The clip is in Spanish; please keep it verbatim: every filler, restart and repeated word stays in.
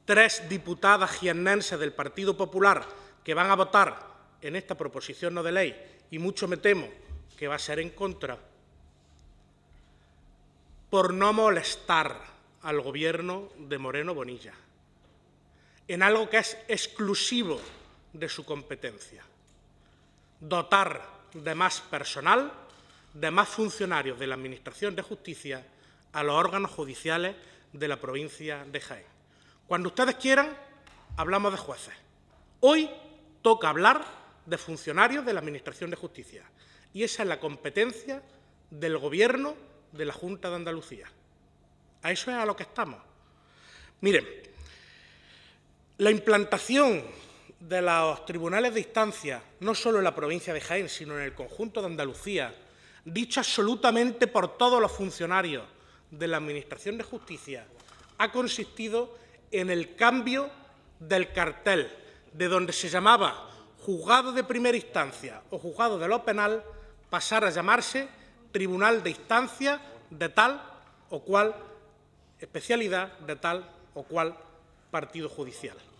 tres diputadas jiennenses del Partido Popular que van a votar en esta proposición no de ley, y mucho me temo que va a ser en contra, por no molestar al Gobierno de Moreno Bonilla en algo que es exclusivo de su competencia: dotar de más personal, de más funcionarios de la Administración de Justicia a los órganos judiciales de la provincia de Jaén. Cuando ustedes quieran, hablamos de jueces. Hoy toca hablar de funcionarios de la Administración de Justicia, y esa es la competencia del Gobierno de la Junta de Andalucía. A eso es a lo que estamos. Miren, la implantación de los tribunales de instancia, no solo en la provincia de Jaén, sino en el conjunto de Andalucía, dicho absolutamente por todos los funcionarios de la Administración de Justicia, ha consistido en el cambio del cartel, de donde se llamaba Juzgado de Primera Instancia o Juzgado de lo Penal, pasar a llamarse Tribunal de Instancia de tal o cual especialidad, de tal o cual partido judicial.